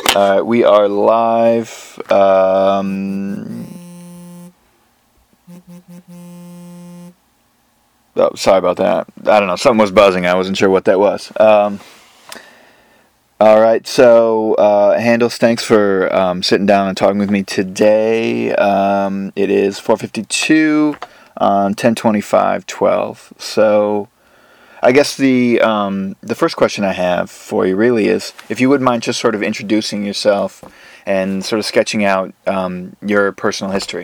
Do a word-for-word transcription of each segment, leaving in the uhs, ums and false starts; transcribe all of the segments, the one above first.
All right, we are live. Um, oh, sorry about that. I don't know. Something was buzzing. I wasn't sure what that was. Um, all right, so uh, Handles, thanks for um, sitting down and talking with me today. Um, it is four fifty-two on ten twenty-five twelve. So I guess the um, the first question I have for you really is if you would mind just sort of introducing yourself and sort of sketching out um, your personal history.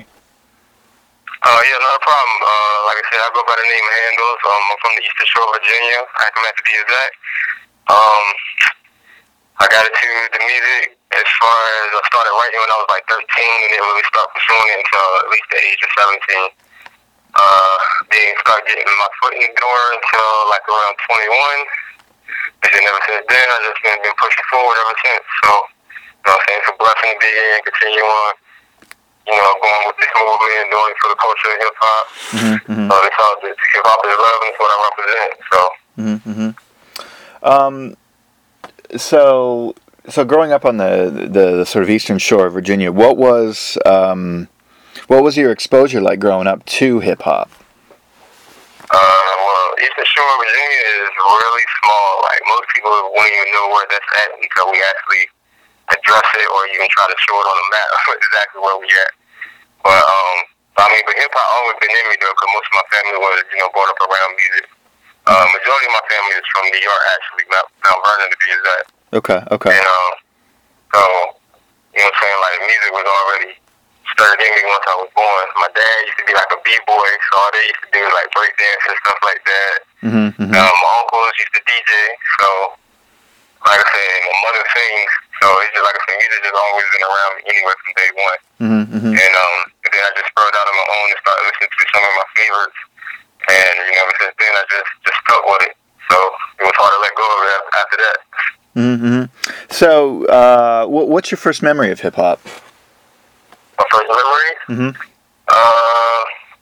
Uh, yeah, not a problem. Uh, like I said, I go by the name of Handles. Um, I'm from the Eastern Shore, Virginia. Accomack to be exact. Um, I got into the music as far as I started writing when I was like thirteen, and didn't really start pursuing it until at least the age of seventeen. Uh, didn't start getting my foot in the door until like around twenty-one. And then ever since then, I just been, been pushing forward ever since. So, you know what I'm saying? It's a blessing to be here and continue on, you know, going with this movement and doing it for the culture of hip-hop. Mm-hmm, mm-hmm. So that's all, hip-hop is love and it's what I represent, so. Mm-hmm, mm-hmm. Um, so, so growing up on the, the, the sort of Eastern Shore of Virginia, what was, um, what was your exposure like growing up to hip-hop? Uh, well, Eastern Shore, Virginia is really small. Like, most people won't even know where that's at until we actually address it or even try to show it on the map exactly where we at. But, um, I mean, but hip-hop always been in me, though, because most of my family was, you know, brought up around music. Uh, majority of my family is from New York, actually, Mount, Mount Vernon to be exact. Okay, okay. And, um, so, you know what I'm saying, like, music was already started in me once I was born. My dad used to be like a b-boy, so all they used to do like break dance and stuff like that. Mm-hmm, mm-hmm. Um, my uncles used to D J, so like I said, my mother sings, so it's just like I said, music has always been around me anyway from day one. Mm-hmm, mm-hmm. And um, and then I just spurred out on my own and started listening to some of my favorites, and you know, ever since then I just just stuck with it. So it was hard to let go of it after that. Mm-hmm. So, uh, what, what's your first memory of hip hop? My first memory? Mm-hmm. Uh,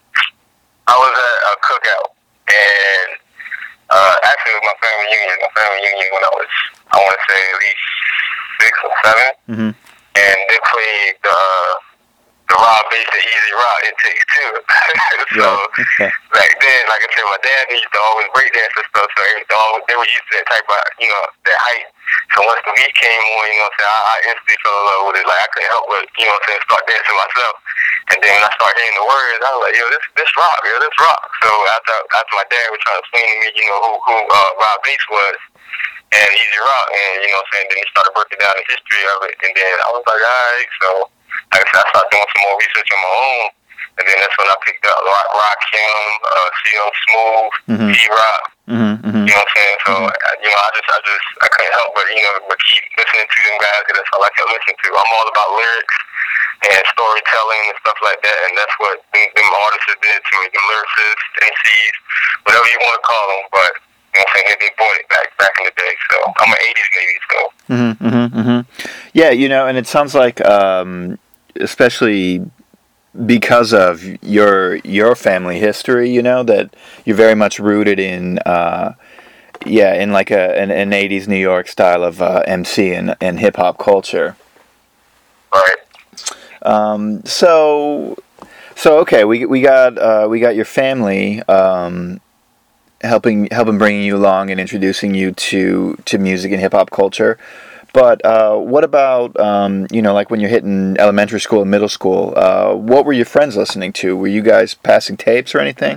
I was at a cookout, and uh, actually it was my family reunion. My family reunion when I was, I want to say at least six or seven, Mm-hmm. and they played the the Rob Bass and Easy Rock. It Takes Two. So okay. back then, like I said, my dad used to always break dance and stuff, so they, always, they were used to that type of, you know, that height. So once the beat came on, you know what I'm saying, I, I instantly fell in love with it. Like, I couldn't help but, you know what I'm saying, start dancing myself. And then when I started hearing the words, I was like, yo, this this rock, yo, this rock. So after after my dad was trying to explain to me, you know, who, who uh, Rob Bass was and Easy Rock, and, you know what I'm saying, then he started breaking down the history of it. And then I was like, all right, so like I said, I started doing some more research on my own. And then that's when I picked up Rock, Rakim, uh, C L Smooth, Mm-hmm. T-Rock. Mm-hmm, mm-hmm. You know what I'm saying? So, Mm-hmm. I, you know, I just, I just, I couldn't help but, you know, but keep listening to them guys because that's all I kept listening to. I'm all about lyrics and storytelling and stuff like that, and that's what them, them artists did to me, them lyricists, M Cs, whatever you want to call them, but, you know what I'm saying, they brought it back, back in the day, so I'm an eighties baby, so. Mm-hmm, mm-hmm, mm-hmm. Yeah, you know, and it sounds like, um, especially because of your your family history, you know, that you're very much rooted in, uh, yeah, in like a an, an eighties New York style of uh, M C and, and hip hop culture. Right. Um, so, so okay, we we got uh, we got your family um, helping helping bringing you along and introducing you to to music and hip hop culture. But uh, what about, um, you know, like when you're hitting elementary school and middle school, uh, what were your friends listening to? Were you guys passing tapes or anything?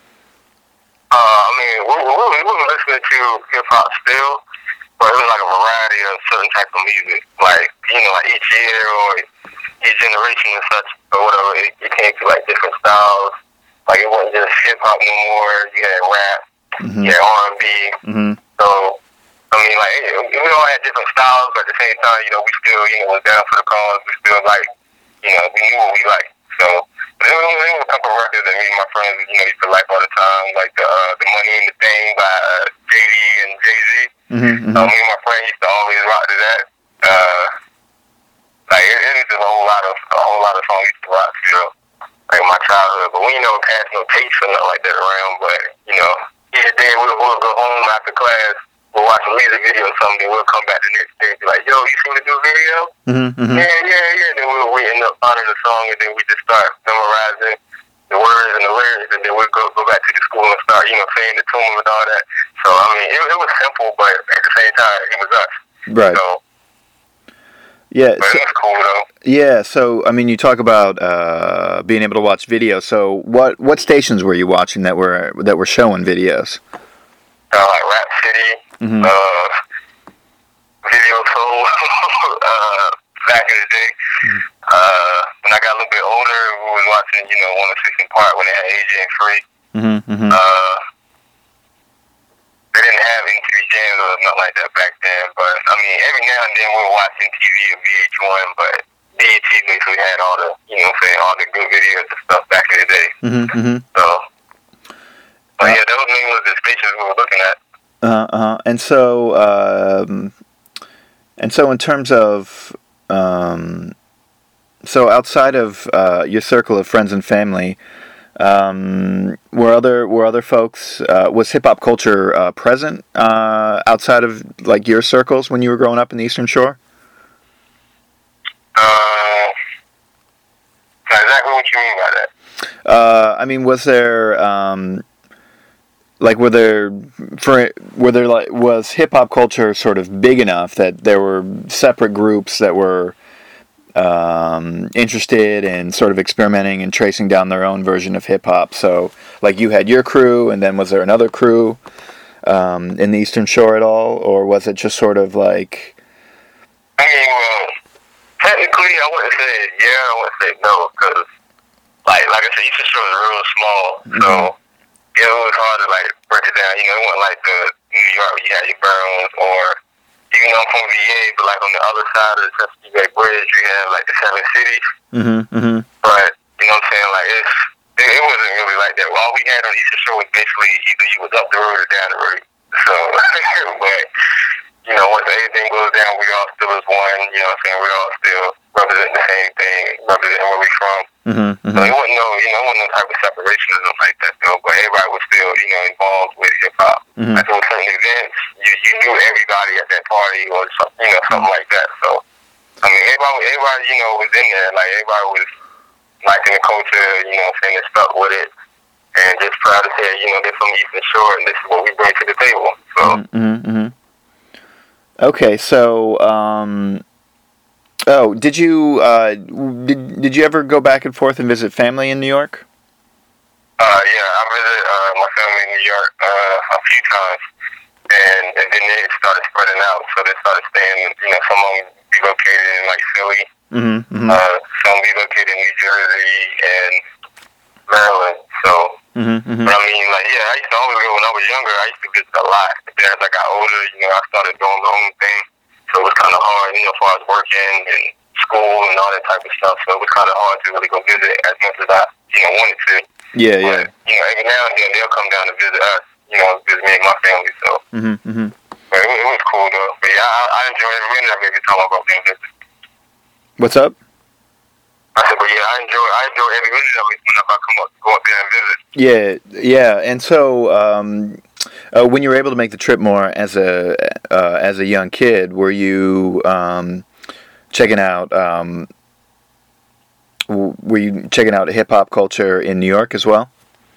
Uh, I mean, we, we, we wasn't listening to hip-hop still, but it was like a variety of certain type of music. Like, you know, like each year or each generation and such, or whatever, it, it came to like different styles. Like, it wasn't just hip-hop no more. You had rap, Mm-hmm. you had R and B. Mm-hmm. So, I mean, like, we all had different styles, but at the same time, you know, we still, you know, was down for the cause. We still, like, you know, we knew what we liked. So, there was, there was a couple of records that me and my friends, you know, used to like all the time, like the, uh, the Money and the Thing by uh, J D and Jay-Z. Mm-hmm. So, me and my friends used to always rock to that. Uh, like, it, it was just a whole lot of, a whole lot of songs we used to rock to, you know, like my childhood. But we ain't never passed no tapes or nothing like that around, but, you know, each day we'll, we'll go home after class. We'll watch a music video or something, then we'll come back the next day and be like, yo, you seen the new video? Mm-hmm, mm-hmm. Yeah, yeah, yeah. And then we'll, we end up finding the song, and then we just start memorizing the words and the lyrics, and then we'll go, go back to the school and start, you know, saying the tune and all that. So, I mean, it, it was simple, but at the same time, it was us. Right. So, yeah. But So, it was cool, though. yeah. So, I mean, you talk about uh, being able to watch videos. So, what what stations were you watching that were that were showing videos? Uh, like Rap City, Mm-hmm. uh, Video Soul, uh, back in the day. Mm-hmm. Uh, when I got a little bit older, we was watching, you know, one oh six in Park when they had A J and Free. Mm-hmm, mm-hmm. Uh, they didn't have M T V Jams or nothing like that back then, but I mean, every now and then we were watching T V or V H one, but B E T basically had all the, you know, what I'm saying, all the good videos and stuff back in the day. Mm-hmm, mm-hmm. So, but yeah, those mainly was the stations we were looking at. Uh huh. And so, um, and so, in terms of, um, so outside of uh, your circle of friends and family, um, were other were other folks? Uh, was hip hop culture uh, present uh, outside of like your circles when you were growing up in the Eastern Shore? Uh, not exactly what you mean by that. Uh, I mean, was there? Um, Like were there for were there like was hip hop culture sort of big enough that there were separate groups that were um, interested in sort of experimenting and tracing down their own version of hip hop? So like you had your crew, and then was there another crew um, in the Eastern Shore at all, or was it just sort of like? I mean, well, technically, I wouldn't say yeah, I wouldn't say no, because like like I said, Eastern Shore is real small, Mm-hmm. so. It was hard to like break it down. You know, it wasn't like the New York where you had your boroughs, or even though I'm from V A, but like on the other side of the Chesapeake Bay Bridge, you have like the seven cities. Mm-hmm, mm-hmm. But you know what I'm saying? Like it's it, it wasn't really like that. All we had on Eastern Shore was basically either you was up the road or down the road. So, but you know, once everything goes down, we all still is one. You know what I'm saying? We all still represent the same thing, representing where we from. Mm-hmm, So mm-hmm. it wasn't no, you know, it wasn't no type of separation or something like that, though. But everybody was still, you know, involved with hip hop. Mm-hmm. Like on certain events, you you knew everybody at that party or something, you know, something like that. So I mean, everybody, everybody, you know, was in there. Like everybody was liking the culture, you know, saying they stuck with it, and just proud to say, you know, they're from Eastern Shore, and this is what we bring to the table. So. Mm-hmm, mm-hmm. Okay, so. Um, Oh, did you uh, did did you ever go back and forth and visit family in New York? Uh, yeah, I visited uh, my family in New York uh, a few times, and, and then they started spreading out. So they started staying, you know, some of them relocated in like Philly, Mm-hmm, mm-hmm. uh, some relocated in New Jersey and Maryland. So, Mm-hmm, mm-hmm. but I mean, like, yeah, I used to always go when I was younger. I used to visit a lot. But then as I got older, you know, I started doing my own thing. So it was kind of hard, you know, as far as working and school and all that type of stuff. So it was kind of hard to really go visit as much as I, you know, wanted to. Yeah, but, yeah. you know, every now and then they'll come down to visit us, you know, visit me and my family. So Mm-hmm, mm-hmm. but it, it was cool, though. But yeah, I, I enjoy every minute of every time I go there and visit. What's up? I said, but yeah, I enjoy, I enjoy every minute of it whenever I come up, go up there and visit. Yeah, yeah. And so, um, uh, when you were able to make the trip more as a uh, as a young kid, were you um, checking out? Um, w- were you checking out hip hop culture in New York as well?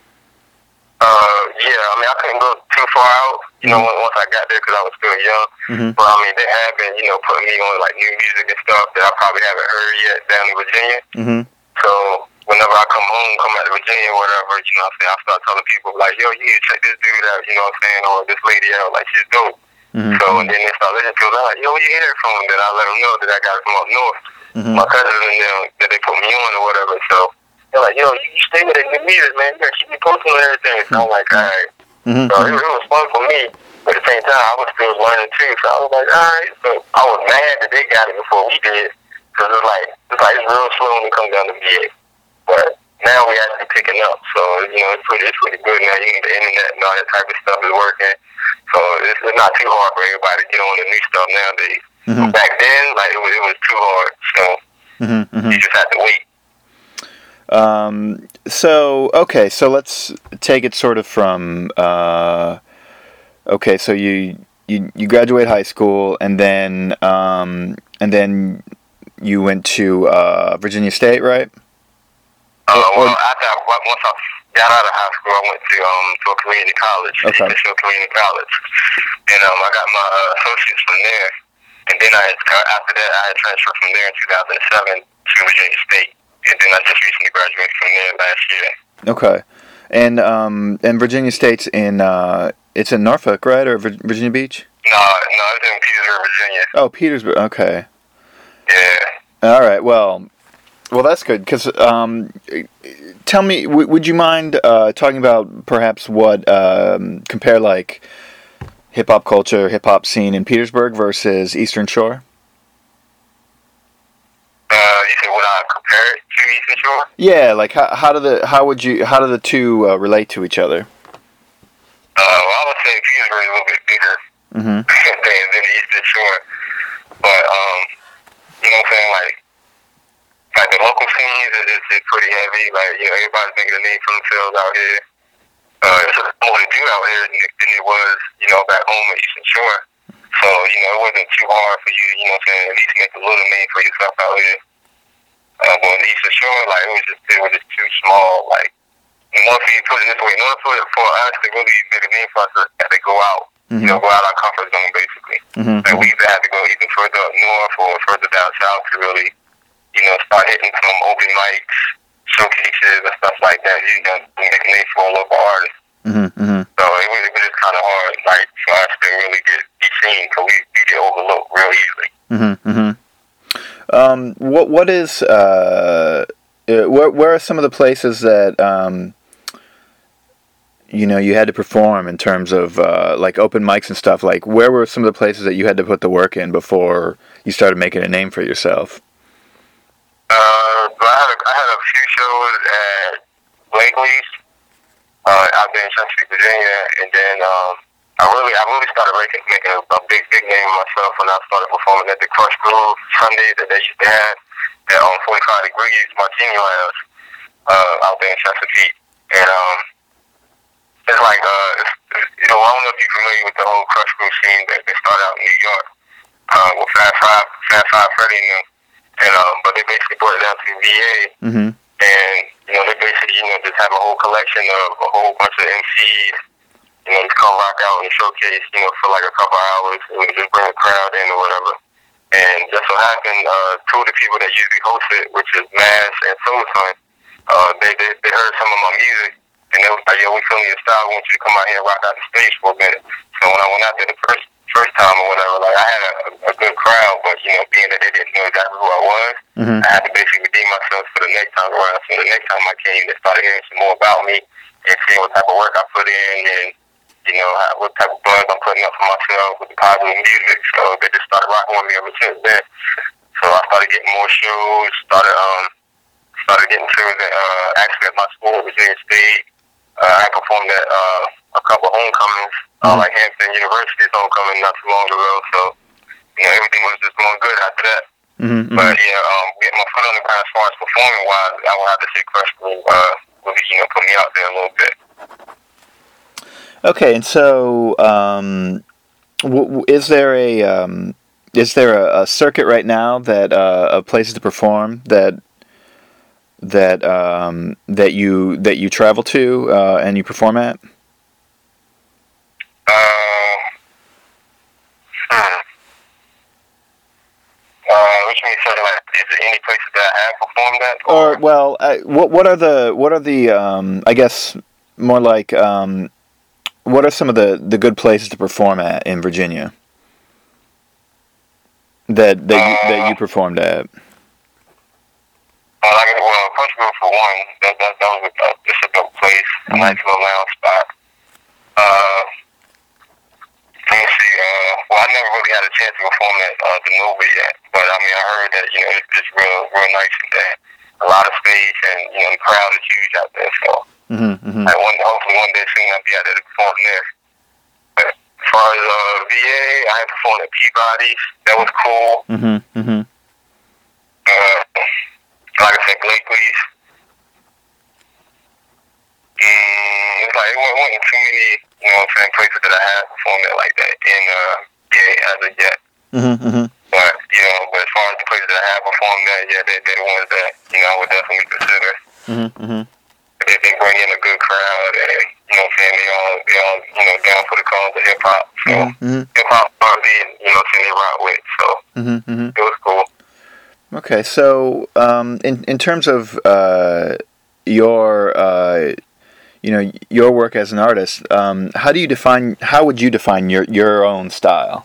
Uh, yeah, I mean, I couldn't go too far out, you know, Mm-hmm. once I got there because I was still young. Mm-hmm. But I mean, they have been, you know, putting me on like new music and stuff that I probably haven't heard yet down in Virginia. Mm-hmm. So whenever I come home, come back to Virginia or whatever, you know what I'm saying, I start telling people like, yo, you need to check this dude out, you know what I'm saying, or this lady out, like she's dope. Mm-hmm. So and then they start listening to it, they're like, yo, where you hear that from? Then I let them know that I got it from up north. Mm-hmm. My cousins and them, that they put me on or whatever. So they're like, yo, you, you stay with that new music, man. You gotta keep me posting on everything. So I'm like, all right. Mm-hmm. So it, it was fun for me. But at the same time, I was still learning too. So I was like, all right. So I was mad that they got it before we did. Because it's like, it's like, it's real slow when it comes down to V A. But now we actually picking up. So, you know, it's pretty, it's pretty good now. You get the internet and all that type of stuff is working. So it's, it's not too hard for everybody to get on the new stuff nowadays. Mm-hmm. Back then, like, it was, it was too hard. So Mm-hmm. Mm-hmm. you just had to wait. Um, so, okay, so let's take it sort of from, uh, okay, so you, you you graduate high school, and then um, and then you went to uh, Virginia State, right? Uh, Or, well, or, after I, once I got out of high school, I went to um to a community college, Okay. Eastern Community College, and um I got my uh, associates from there, and then I after that I had transferred from there in two thousand seven to Virginia State, and then I just recently graduated from there last year. okay, and um, and Virginia State's in uh, it's in Norfolk, right, or Vir- Virginia Beach? No, no, it's in Petersburg, Virginia. Oh, Petersburg. Okay. Yeah. All right. Well, well, that's good. Because um, tell me, w- would you mind uh, talking about perhaps what um, compare like hip hop culture, hip hop scene in Petersburg versus Eastern Shore? Uh, you said would I compare it to Eastern Shore? Yeah. Like how how do the how would you how do the two uh, relate to each other? Uh, well, I would say Petersburg is a little bit bigger Mm-hmm. than, than Eastern Shore, but um, you know what I'm saying, like. Like the local scenes is, is, is pretty heavy. Like, you know, everybody's making a name for themselves out here. Uh, it's just more to do out here than, than it was, you know, back home at Eastern Shore. So, you know, it wasn't too hard for you, you know what I'm saying, at least make a little name for yourself out here. Uh, but in Eastern Shore, like, it was just, it was just too small. Like, in order for you to put it this way, in order for, for us to really make a name for us, we had to go out. Mm-hmm. You know, go out our comfort zone, basically. Mm-hmm. Like, we either had to go even further up north or further down south to really, you know, start hitting some open mics, showcases, and stuff like that, you know, make a name for a local artist. Mm-hmm, mm-hmm. So it was, it was just kind of hard, like, for us to really get be seen, because we, we get overlooked real easily. Mm-hmm, mm-hmm. Um, what, what is, uh, where, where are some of the places that, um, you know, you had to perform in terms of, uh, like, open mics and stuff? Like, where were some of the places that you had to put the work in before you started making a name for yourself? Uh, but I had a, I had a few shows at Blakely's, uh, out there in Chesapeake, Virginia, and then um, I really I really started making, making a, a big big name of myself when I started performing at the Crush Groove Sunday that they used to have at um, forty-five Degrees Martini Lounge uh, out there in Chesapeake, and um, it's like uh, it's, you know, I don't know if you're familiar with the whole Crush Groove scene that they started out in New York uh, with Fat Five, Fat Five Freddy and them. And, um, but they basically brought it down to V A, mm-hmm. and, you know, they basically, you know, just have a whole collection of a whole bunch of M Cs, you know, just come rock out and showcase, you know, for like a couple hours, and just bring a crowd in or whatever. And just so happened, uh, two of the people that usually host it, which is Mass and Soul Son, uh, they, they, they heard some of my music, and they was like, yo, we feeling your style, we want you to come out here and rock out the stage for a minute. So when I went out there the first first time or whatever, like, I had a, a good crowd, but, you know, being that they didn't know exactly who I was, mm-hmm. I had to basically redeem myself for the next time around. So the next time I came, they started hearing some more about me and seeing what type of work I put in and, you know, how, what type of buzz I'm putting up for myself with the positive music. So they just started rocking with me ever since then. So I started getting more shows, started, um, started getting shows at, uh, actually at my school at Virginia State. Uh, I performed at, uh, a couple homecomings, uh, like Hampton University's homecoming not too long ago, so, you know, everything was just going good after that. Mm-hmm, but, mm-hmm. yeah, um, getting my foot on the ground as far as performing-wise, I would have to say Crush Groove, uh, really, you know, put me out there a little bit. Okay, and so, um, w- w- is there a, um, is there a, a circuit right now that, uh, of places to perform that, that, um, that you, that you travel to, uh, and you perform at? Uh, hmm. Uh, which means sort of like, is there any places that I have performed at? Or, or well, uh, what what are the what are the um, I guess more like um, what are some of the, the good places to perform at in Virginia that that you, uh, that you performed at? Uh, like, well, Crush Groove for one, that that that was a, just a dope place, mm-hmm. a nice little lounge spot. Uh. Let me see, uh, well, I never really had a chance to perform at uh, the Nova yet, but I mean, I heard that, you know, it's, it's real, real nice in there. A lot of space, and, you know, the crowd is huge out there, so. Mm-hmm, mm-hmm. I wonder, hopefully one day soon I'll be out there to perform there. But as far as uh, V A, I had performed at Peabody's. That was cool. Mm-hmm, mm-hmm. Uh, like I said, Blakely's. Mm, it's like, it wasn't too many, you know what I'm saying, places that I had format like that in uh, yeah, as of yet. Mm-hmm, mm-hmm. But you know, but as far as the places that have performed that, yeah, they they're the ones that you know I would definitely consider. Mm-hmm, mm-hmm. They, they bring in a good crowd, and you know, what I'm saying they all they all you know down for the cause of hip hop. So mm-hmm. hip hop party, you know, saying they rock with. So mm-hmm, mm-hmm. it was cool. Okay, so um, in in terms of uh, your uh, you know your work as an artist, um, how do you define? How would you define your your own style?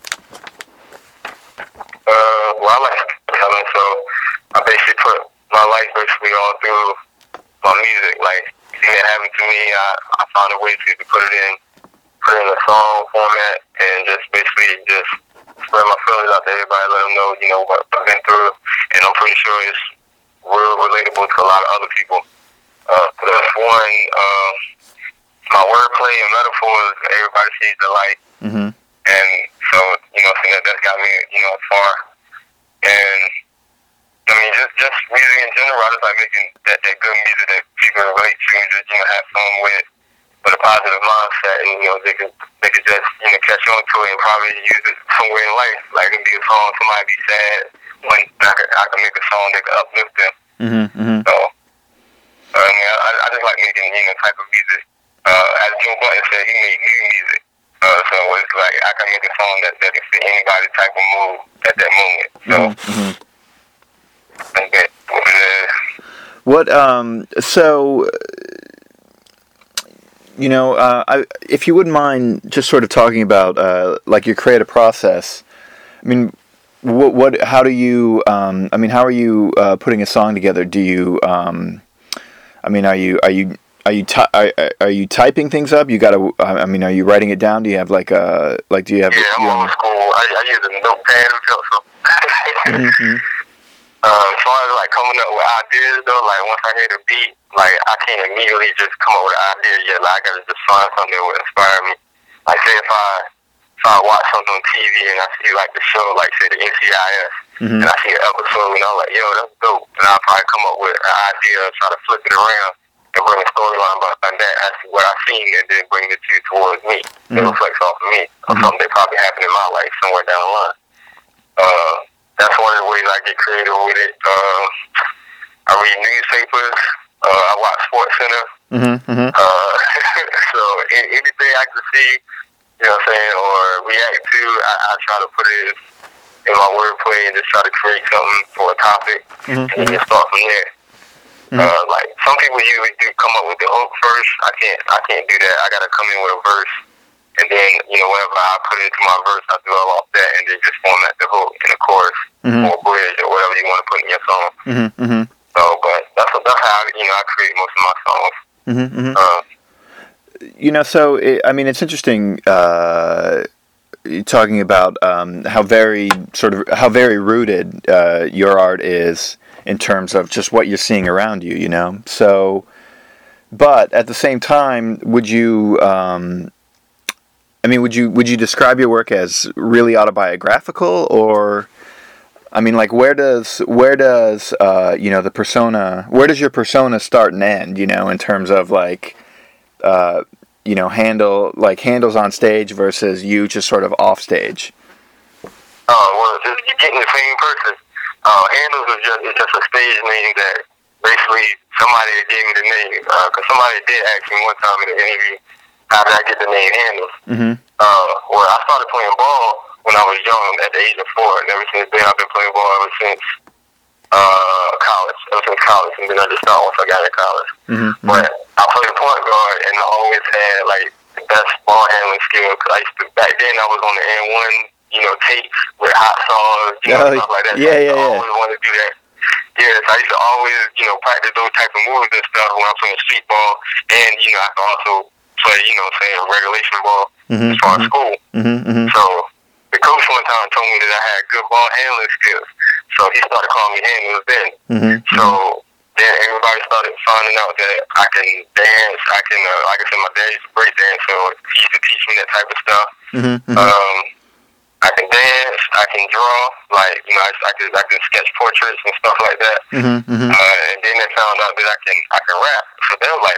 Uh, well, I like storytelling, so I basically put my life basically all through my music. Like anything that happened to me, I I found a way to, to put it in put it in a song format and just basically just spread my feelings out to everybody, let them know, you know, what I've been through, and I'm pretty sure it's real relatable to a lot of other people. Uh, so that's one, um, my wordplay and metaphors, everybody sees the light, Mm-hmm. and so, you know, so that, that's got me, you know, far, and, I mean, just, just music in general, I just like making that, that good music that people relate to and just, you know, have fun with, with a positive mindset, and, you know, they can, they can just, you know, catch on to it and probably use it somewhere in life. Like, it can be a song, somebody be sad, when I can, I can make a song that can uplift them. Mm-hmm. Mm-hmm. So, uh, I mean, I, I just like making, you know, type of music. Uh, as Joe Budden said, he made new music. Uh, so it's like, I can make a song that, that can fit anybody's type of mood at that moment. So, Mm-hmm. I think that's what it is. What um so you know uh, I, if you wouldn't mind just sort of talking about uh, like your creative process. I mean, what what how do you um, I mean how are you uh, putting a song together? Do you um, I mean are you are you are you ty- are, are you typing things up? You got to I mean are you writing it down? Do you have like a like do you have Yeah, I'm you old school. I, I use a notepad and pencil. mm-hmm. Um, as far as like coming up with ideas though, like once I hear the beat, like I can't immediately just come up with an idea yet. Like I gotta just find something that would inspire me. Like say if I if I watch something on T V and I see like the show, like say the N C I S, Mm-hmm. and I see an episode and I'm like, yo, that's dope. And I'll probably come up with an idea, try to flip it around and bring a storyline behind that as to what I've seen and then bring it to towards me. Mm-hmm. It reflects off of me or mm-hmm. something that probably happened in my life somewhere down the line. Uh, That's one of the ways I get creative with it. Uh, I read newspapers. Uh, I watch Sports Center. Mm-hmm, mm-hmm. Uh, so anything I can see, you know what I'm saying, or react to, I, I try to put it in my wordplay and just try to create something for a topic, mm-hmm. and then start from there. Mm-hmm. Uh, like some people usually do come up with the hook first. I can't. I can't do that. I gotta come in with a verse. And then, you know, whenever I put it into my verse, I dwell off that and then just format the hook in the chorus mm-hmm. or bridge or whatever you want to put in your song. Mm-hmm, mm-hmm. So, but that's that's how, you know, I create most of my songs. Mm-hmm, mm-hmm. Uh, you know, so, it, I mean, it's interesting uh, talking about um, how very, sort of, how very rooted uh, your art is in terms of just what you're seeing around you, you know? So, but at the same time, would you... Um, I mean, would you would you describe your work as really autobiographical, or, I mean, like where does where does uh, you know the persona where does your persona start and end? You know, in terms of like, uh, you know, handle like handles on stage versus you just sort of off stage. Oh well, just you're getting the same person. Uh, handles is just it's just a stage name that basically somebody gave me the name because uh, somebody did ask me one time in an interview. How did I get the name Handles? Mm-hmm. Uh, well, I started playing ball when I was young, at the age of four, and ever since then I've been playing ball ever since uh, college, ever since college, and then I just stopped once I got to college. Mm-hmm. But I played point guard, and I always had like the best ball handling skill. Cause I used to, back then I was on the N one, you know, tapes with hot sauce, you know, oh, stuff like that. Yeah, so yeah, I yeah. always wanted to do that. Yeah, so I used to always, you know, practice those type of moves and stuff when I'm playing street ball, and you know, I could also play, you know, saying regulation ball mm-hmm, as far as school. Mm-hmm, mm-hmm. So the coach one time told me that I had good ball handling skills. So he started calling me Handles then. Mm-hmm, so then everybody started finding out that I can dance. I can, uh, like I said, my dad used to break dance, so he used to teach me that type of stuff. Mm-hmm, mm-hmm. Um, I can dance. I can draw. Like, you know, I, I can I can sketch portraits and stuff like that. Mm-hmm, mm-hmm. Uh, and then they found out that I can I can rap. So they were like,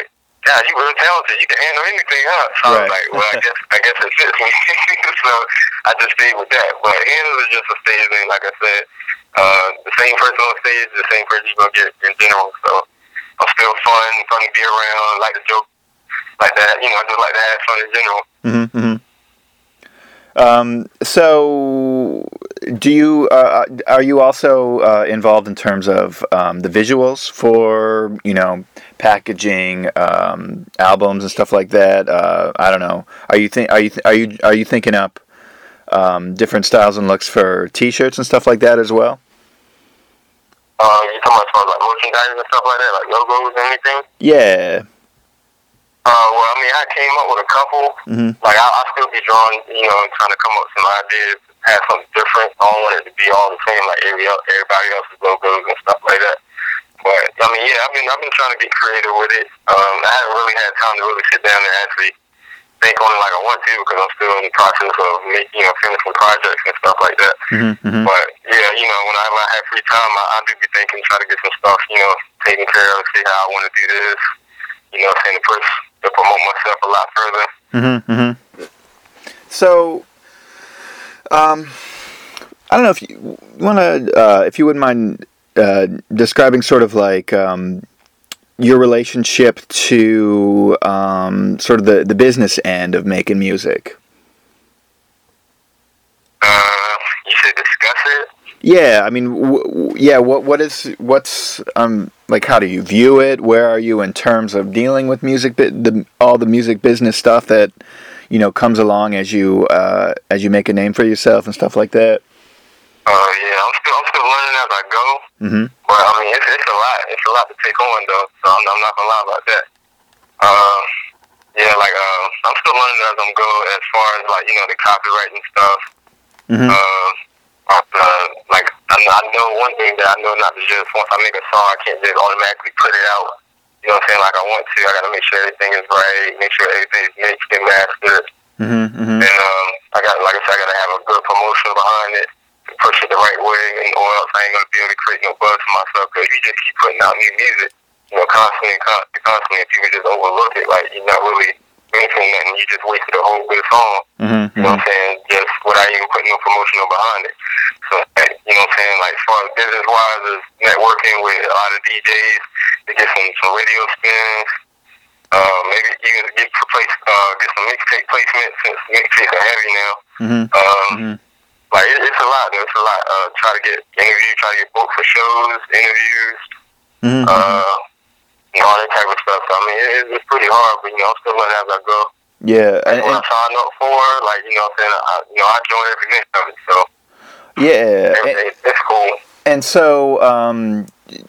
God, you really talented. You can handle anything, huh? So right. I was like, well, I guess I guess it fits me. So I just stayed with that. But Handles is just a stage name, like I said. Uh, the same person on stage, the same person you're gonna get in general. So I'm still fun, fun to be around, like to joke, like that. You know, I just like to have fun in general. Mm-hmm. mm-hmm. Um, so, do you uh, are you also uh, involved in terms of um, the visuals for, you know, packaging um, albums and stuff like that? Uh, I don't know. Are you think are you th- are you are you thinking up um, different styles and looks for T-shirts and stuff like that as well? Uh, you talking about as far as like merchandise and stuff like that, like logos and anything? Yeah. Uh, well, I mean, I came up with a couple. Mm-hmm. Like, I, I still be drawing, you know, and trying to come up with some ideas, have something different. I don't want it to be all the same, like every everybody else's logos and stuff like that. But I mean, yeah, I've been I've been trying to get creative with it. Um, I haven't really had time to really sit down and actually think on it like I want to, because I'm still in the process of making, you know, finishing projects and stuff like that. Mm-hmm. Mm-hmm. But yeah, you know, when I, when I have free time, I, I do be thinking, try to get some stuff, you know, taken care of, see how I want to do this. You know, saying to push to promote myself a lot further. Mm-hmm, mm-hmm. So, um, I don't know if you want to, uh, if you wouldn't mind uh, describing sort of like um, your relationship to um, sort of the, the business end of making music. Uh, you should discuss it. Yeah, I mean, w- w- yeah. What what is what's um like? How do you view it? Where are you in terms of dealing with music? The all the music business stuff that, you know, comes along as you uh, as you make a name for yourself and stuff like that. Uh, yeah, I'm still I'm still learning as I go. Mm-hmm. But I mean, it's it's a lot. It's a lot to take on though. So I'm, I'm not gonna lie about that. Uh, yeah, like uh, I'm still learning as I'm go as far as like, you know, the copywriting stuff. Mm-hmm. Uh, Uh, like, I know, I know one thing that I know not to just, once I make a song, I can't just automatically put it out, you know what I'm saying, like I want to. I gotta make sure everything is right, make sure everything's mixed and mastered. Mm-hmm, mm-hmm. And, um, I got, like I said, I gotta have a good promotion behind it to push it the right way, and or else I ain't gonna be able to create no buzz for myself, because if you just keep putting out new music, you know, constantly and constantly, constantly, and people just overlook it, like, you're not really making nothing, you just wasted a whole good song. Mm-hmm, you know what I'm saying, just without even putting no promotional behind it. So, you know what I'm saying, like, as far as business-wise, is networking with a lot of D Js to get some, some radio spins, uh, maybe even get place, uh, get some mixtape placement, since mixtapes are heavy now. Mm-hmm. Um, mm-hmm. Like, it, it's a lot, though. It's a lot. Uh, try to get interviews, try to get booked for shows, interviews, Mm-hmm. uh, you know, all that type of stuff. So, I mean, it, it's pretty hard, but, you know, I'm still learning as I go. Yeah. And, And, what and, I sign up for, like, you know what I'm saying, I, you know, I join every minute of it, so. yeah. Everything, And, it's cool. and so, um,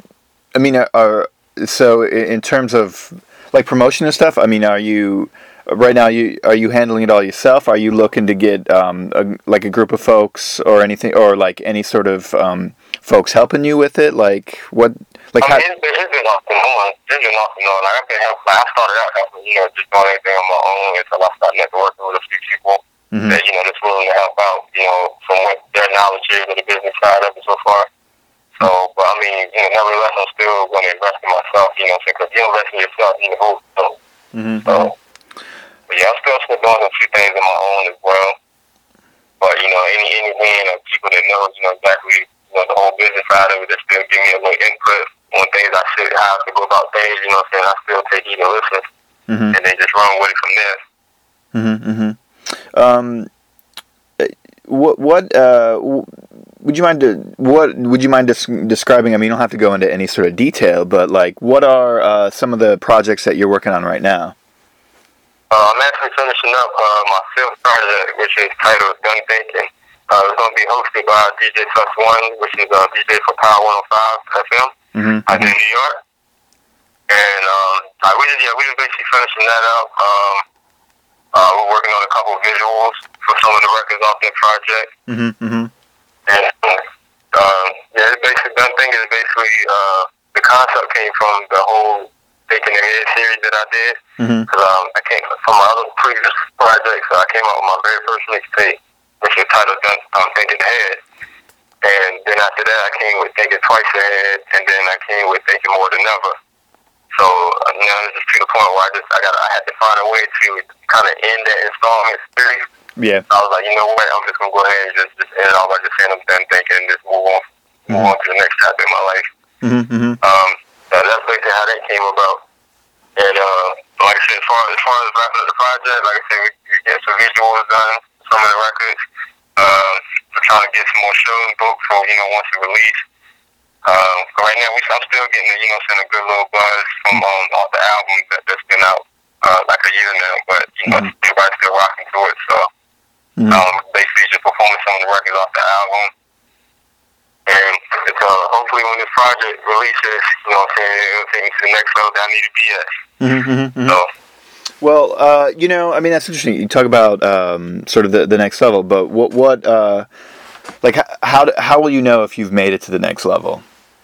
I mean, are, are so in terms of like promotion and stuff, I mean, are you right now? You are you handling it all yourself? Are you looking to get um, a, like a group of folks or anything, or like any sort of um, folks helping you with it? Like what? Like I how? mean, it's been, it's been off and on. It's been off and on. Like, I've been helping. Like, I started out helping, you know, just doing everything on my own until I started networking with a few people Mm-hmm. that, you know, that's willing to help out, you know, from what their knowledge is of the business side of it so far. So, but I mean, you know, nevertheless, I'm still going to invest in myself, you know, because you invest in yourself, you know, so. Mm-hmm. So, but yeah, I'm still, still doing a few things on my own as well. But, you know, any, any win of people that know, you know, exactly, you know, the whole business side of it, that still give me a little input on things I should, how I should go about things, you know what I'm saying? I still take heed and listen, Mm-hmm. and then just run with it from there. Mm-hmm. Mm-hmm. Um, what what uh, would you mind to, what would you mind des- describing? I mean, you don't have to go into any sort of detail, but like, what are uh, some of the projects that you're working on right now? Uh, I'm actually finishing up uh, my fifth project, which is titled Done Thinking. Uh, it's going to be hosted by D J Plus One, which is uh, D J for Power one oh five F M Mm-hmm. out in New York. And um, uh, we just yeah, we just basically finishing that up. Um, uh, we're working on a couple of visuals for some of the records off that project. Mm-hmm. Mm-hmm. And uh, yeah, it's basically Done Thinking is basically uh, the concept came from the whole Thinking Ahead series that I did. Mm-hmm. Cause um, I came from my other previous projects. So I came out with my very first mixtape, which was titled Done, um, Thinking Ahead. And then after that, I came with Thinking Twice Ahead, and then I came with Thinking More Than Ever. So uh, you know, it's just to the point where I just I got I had to find a way to kind of end that installment series. Yeah. I was like, you know what, I'm just gonna go ahead and just, just end it all by just saying I'm done thinking and just move on, move Mm-hmm. on to the next chapter in my life. Mm-hmm. Mm-hmm. Um, so that's basically how that came about. And uh, like I said, as far as far as wrapping up the project, like I said, we, we get some visuals done, some of the records. Uh, we're trying to get some more shows booked for you know once it release. Um, so right now, we I'm still getting you know sending a good little buzz from um, off the album that, that's been out uh, like a year now, but you know Mm-hmm. everybody's still rocking to it. So Mm-hmm. um, basically just performing some of the records off the album. And it's, uh, hopefully when this project releases, you know what I'm saying, it'll take me to the next level that I need to be at. Mm-hmm. Mm-hmm. So, Well, uh, you know, I mean, that's interesting. You talk about um, sort of the, the next level, but what, what, uh, like, how, how do- how will you know if you've made it to the next level?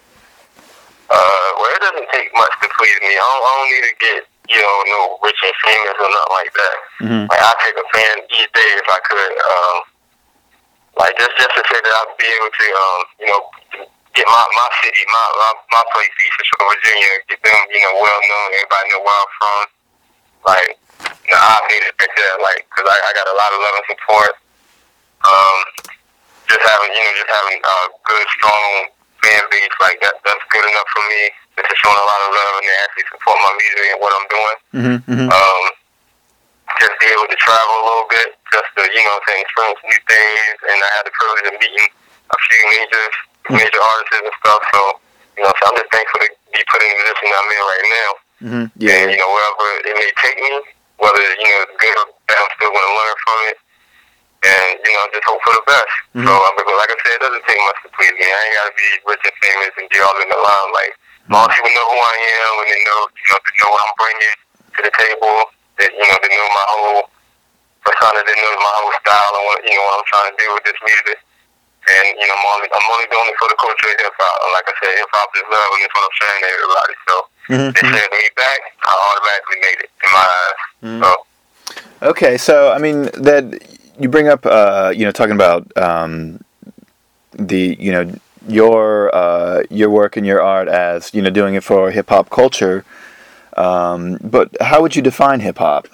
uh, well, it doesn't take much to please me. I don't, I don't need to get, you know, no rich and famous or nothing like that. Mm-hmm. Like, I'll take a fan each day if I could. Um, like, just, just to say that I'll be able to, um, you know, get my, my city, my, my, my place, East Central Virginia, get them, you know, well known, everybody know where I'm from. Like, you know, I made it right there, like, because I, I got a lot of love and support. Um, just having, you know, just having a uh, good, strong fan base, like, that, that's good enough for me. Just showing a lot of love and they actually support my music and what I'm doing. Mm-hmm. Mm-hmm. Um, just be able to travel a little bit, just to, you know, to experience new things. And I had the privilege of meeting a few major, major artists and stuff. So, you know, so I'm just thankful to be put in the position I'm in right now. Mm-hmm. Yeah. And, you know, wherever it may take me, whether, you know, it's good or bad, I'm still going to learn from it. And, you know, just hope for the best. Mm-hmm. So, I mean, like I said, it doesn't take much to please me. I ain't got to be rich and famous and be all in the limelight. As long as people know who I am and they know, you know, they know what I'm bringing to the table, that, you know, they know my whole persona, they know my whole style and what, you know, what I'm trying to do with this music. And, you know, I'm only, I'm only doing it for the culture of hip-hop. And like I said, hip-hop is love, and that's what I'm sharing to everybody. So, Mm-hmm. they said me back, I automatically made it in my eyes. Mm-hmm. So, Okay, so I mean that you bring up, uh, you know, talking about um, the, you know, your uh, your work and your art as, you know, doing it for hip hop culture. Um, but how would you define hip hop?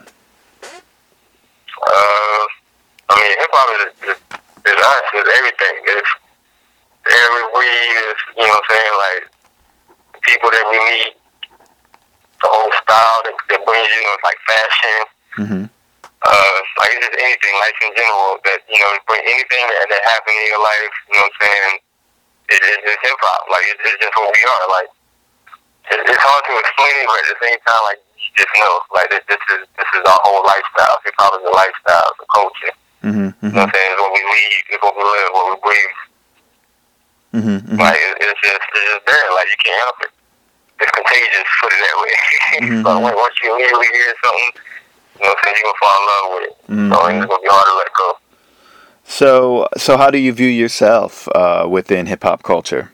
uh, I mean, hip-hop is, is, is us, it's everything. It's every breed, is, you know what I'm saying, like, people that we meet, the whole style that, that brings you, you know, it's like fashion. Mm-hmm. Uh, like it's just anything, life in general, that, you know, bring anything that, that happened in your life, you know what I'm saying, it, it's just hip hop. Like, it's, it's just what we are. Like, it, it's hard to explain it, but at the same time, like, you just know, like, this, this is this is our whole lifestyle. Hip hop is a lifestyle, it's a culture. Mm-hmm. You know what I'm saying? It's what we lead, it's what we live, what we breathe. Mm-hmm. Mm-hmm. Like, it, it's just it's just there. Like, you can't help it. It's contagious, put it that way. Mm-hmm. So, like, once you immediately hear something, you know what I'm saying, you're going to fall in love with it. Mm-hmm. So, it's going to be hard to let go. So, so how do you view yourself uh, within hip hop culture?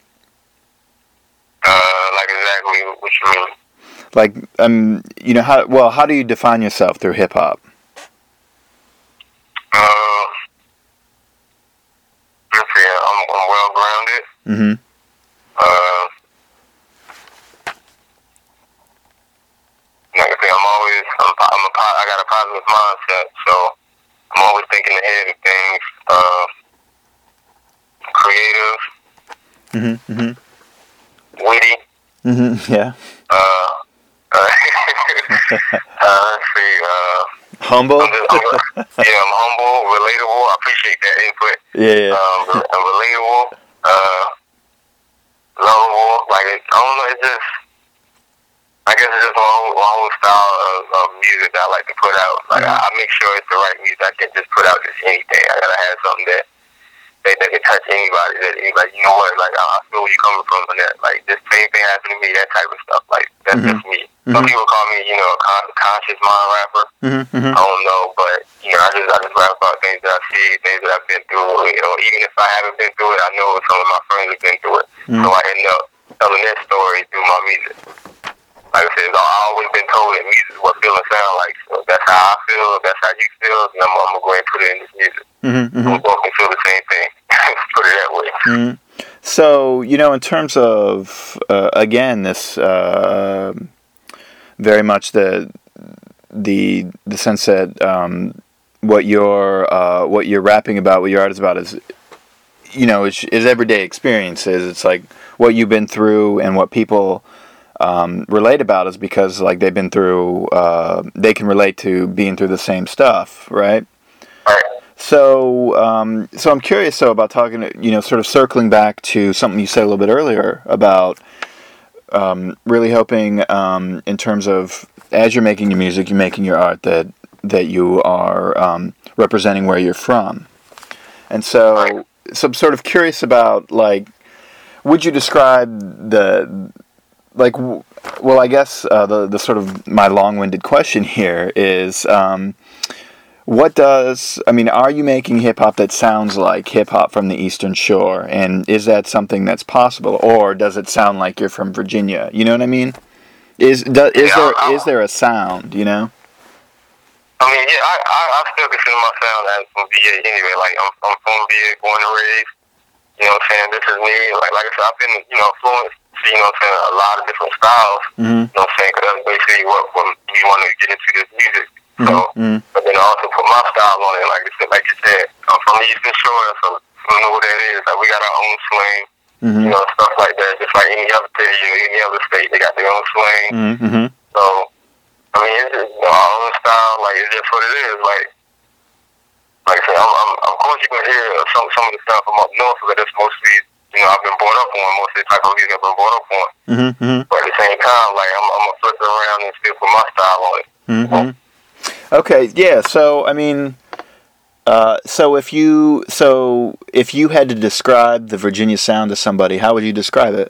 Uh, like exactly what you mean. Like, um, you know, how well, how do you define yourself through hip hop? Uh, let's see, I'm, I'm well grounded. Mm-hmm. Uh, like I say, I'm always, I'm, I'm a, I got a positive mindset, so I'm always thinking ahead of things. Uh, creative, Mm-hmm. Mm-hmm. witty. Mm-hmm. Yeah. Uh, uh, uh, let's see. Uh, Humble. I'm just, I'm, yeah, I'm humble, relatable. I appreciate that input. Yeah. Yeah. Um, I'm relatable, uh, lovable. Like, it, I don't know. It's just, I guess it's just my whole, my whole style of, of music that I like to put out. Like, Mm-hmm. I, I make sure it's the right music. I can't just put out just anything. I gotta have something that that, that can touch anybody. That like, you know what? Like, I feel where you're coming from on that. Like, this same thing happened to me. That type of stuff. Like, that's Mm-hmm. just me. Mm-hmm. Some people call me, you know, a con- conscious mind rapper. Mm-hmm. Mm-hmm. I don't know, but you know, I just I just rap about things that I see, things that I've been through. You know, even if I haven't been through it, I know some of my friends have been through it. Mm-hmm. So I end up telling their story through my music. Like I said, I've always been told that music is what feeling sound like. So that's how I feel. That's how you feel. And I'm, I'm gonna go ahead and put it in this music. Mm-hmm. Mm-hmm. We both can feel the same thing. Put it that way. Mm-hmm. So, you know, in terms of uh, again this. Uh, very much the the the sense that um, what you're uh, what you're rapping about, what your art is about, is you know is, is everyday experiences. It's like what you've been through and what people um, relate about is because like they've been through. Uh, they can relate to being through the same stuff, right? Right. So, um, so I'm curious though about talking, you know, sort of circling back to something you said a little bit earlier about um, really hoping um, in terms of as you're making your music, you're making your art that that you are um, representing where you're from, and so Right. so I'm sort of curious about like, would you describe the like, w- well, I guess uh, the the sort of my long-winded question here is. Um, What does, I mean, are you making hip hop that sounds like hip hop from the Eastern Shore? And is that something that's possible? Or does it sound like you're from Virginia? You know what I mean? Is do, is Yeah, there I, is there a sound, you know? I mean, yeah, I, I, I still consider myself as from V A anyway. Like, I'm, I'm from V A, born and raised. You know what I'm saying? This is me. Like, like I said, I've been, you know, influenced, you know what I'm saying, a lot of different styles. Mm-hmm. You know what I'm saying? Because that's basically what, what we want to get into this music. So, Mm-hmm. but then I also put my style on it. Like I said, like you said, I'm from the Eastern Shore, so you don't know what that is. Like, we got our own slang, Mm-hmm. you know, stuff like that. Just like any other city, you know, any other state, they got their own slang. Mm-hmm. So, I mean, it's just, you know, our own style. Like, it's just what it is. Like, like I said, I'm, I'm, of course you can hear some some of the stuff from up north, but that's mostly, you know, I've been brought up on. Most of the type of music I've been brought up on. Mm-hmm. But at the same time, like, I'm, I'm gonna flip it around and still put my style on it. Mm-hmm. Okay, yeah. So I mean, uh, so if you so if you had to describe the Virginia sound to somebody, how would you describe it?